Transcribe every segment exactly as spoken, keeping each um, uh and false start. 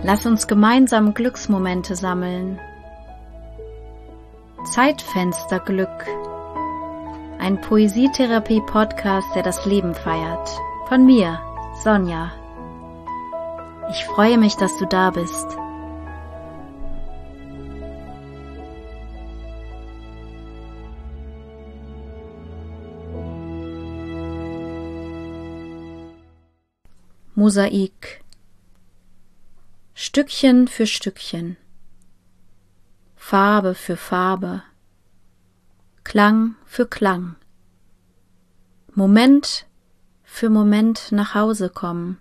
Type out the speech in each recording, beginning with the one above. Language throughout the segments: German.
Lass uns gemeinsam Glücksmomente sammeln. Zeitfensterglück. Ein Poesietherapie-Podcast, der das Leben feiert. Von mir, Sonja. Ich freue mich, dass du da bist. Mosaik. Stückchen für Stückchen, Farbe für Farbe, Klang für Klang, Moment für Moment nach Hause kommen.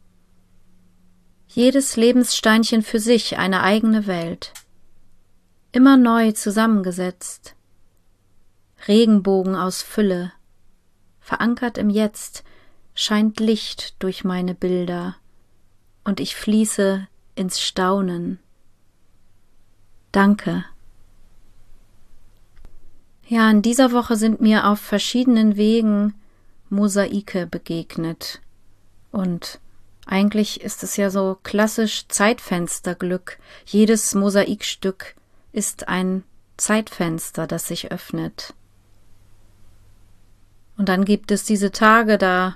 Jedes Lebenssteinchen für sich eine eigene Welt, immer neu zusammengesetzt. Regenbogen aus Fülle, verankert im Jetzt, scheint Licht durch meine Bilder, und ich fließe ins Staunen. Danke. Ja, in dieser Woche sind mir auf verschiedenen Wegen Mosaike begegnet. Und eigentlich ist es ja so klassisch Zeitfensterglück. Jedes Mosaikstück ist ein Zeitfenster, das sich öffnet. Und dann gibt es diese Tage, da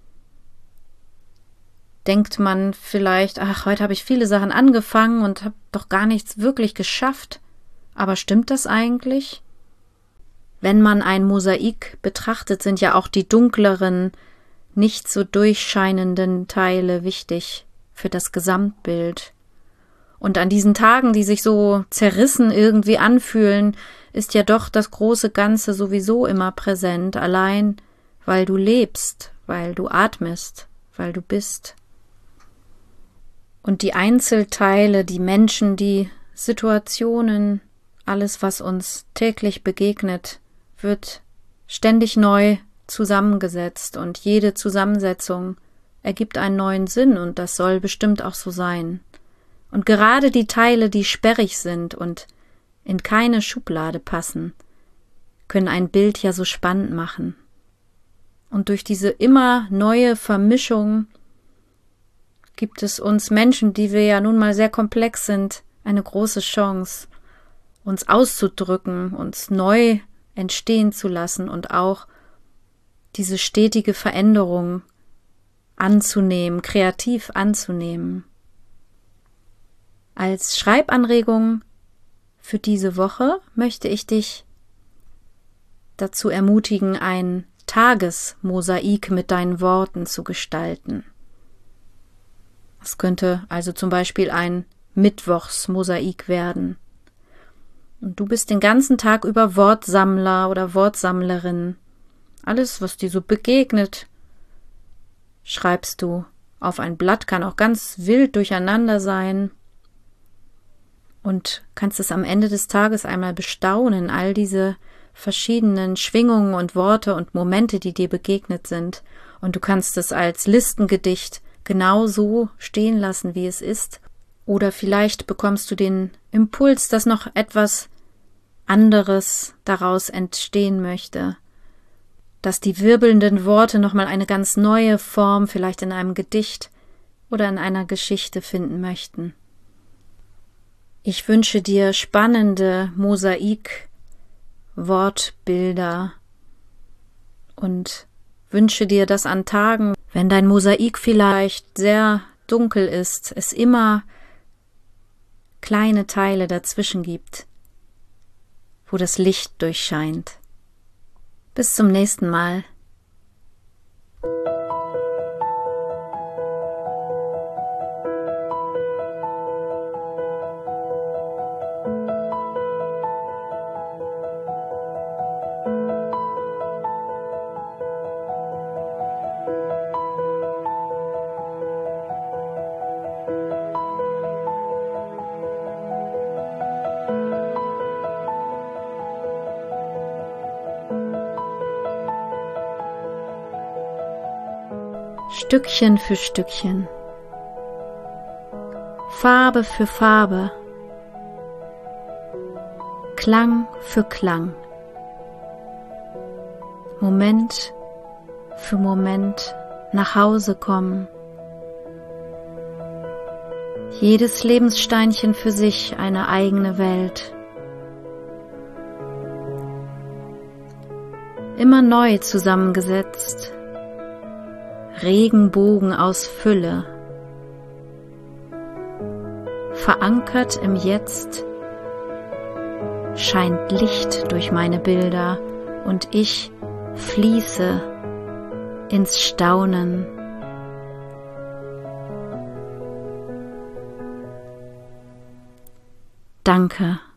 denkt man vielleicht, ach, heute habe ich viele Sachen angefangen und habe doch gar nichts wirklich geschafft. Aber stimmt das eigentlich? Wenn man ein Mosaik betrachtet, sind ja auch die dunkleren, nicht so durchscheinenden Teile wichtig für das Gesamtbild. Und an diesen Tagen, die sich so zerrissen irgendwie anfühlen, ist ja doch das große Ganze sowieso immer präsent, allein weil du lebst, weil du atmest, weil du bist. Und die Einzelteile, die Menschen, die Situationen, alles, was uns täglich begegnet, wird ständig neu zusammengesetzt und jede Zusammensetzung ergibt einen neuen Sinn und das soll bestimmt auch so sein. Und gerade die Teile, die sperrig sind und in keine Schublade passen, können ein Bild ja so spannend machen. Und durch diese immer neue Vermischung gibt es uns Menschen, die wir ja nun mal sehr komplex sind, eine große Chance, uns auszudrücken, uns neu entstehen zu lassen und auch diese stetige Veränderung anzunehmen, kreativ anzunehmen. Als Schreibanregung für diese Woche möchte ich dich dazu ermutigen, ein Tagesmosaik mit deinen Worten zu gestalten. Es könnte also zum Beispiel ein Mittwochsmosaik werden. Und du bist den ganzen Tag über Wortsammler oder Wortsammlerin. Alles, was dir so begegnet, schreibst du auf ein Blatt, kann auch ganz wild durcheinander sein. Und kannst es am Ende des Tages einmal bestaunen, all diese verschiedenen Schwingungen und Worte und Momente, die dir begegnet sind. Und du kannst es als Listengedicht genau so stehen lassen, wie es ist. Oder vielleicht bekommst du den Impuls, dass noch etwas anderes daraus entstehen möchte. Dass die wirbelnden Worte nochmal eine ganz neue Form vielleicht in einem Gedicht oder in einer Geschichte finden möchten. Ich wünsche dir spannende Mosaik-Wortbilder und wünsche dir, dass an Tagen, wenn dein Mosaik vielleicht sehr dunkel ist, es immer kleine Teile dazwischen gibt, wo das Licht durchscheint. Bis zum nächsten Mal. Stückchen für Stückchen, Farbe für Farbe, Klang für Klang, Moment für Moment nach Hause kommen. Jedes Lebenssteinchen für sich eine eigene Welt. Immer neu zusammengesetzt, Regenbogen aus Fülle, verankert im Jetzt, scheint Licht durch meine Bilder und ich fließe ins Staunen. Danke.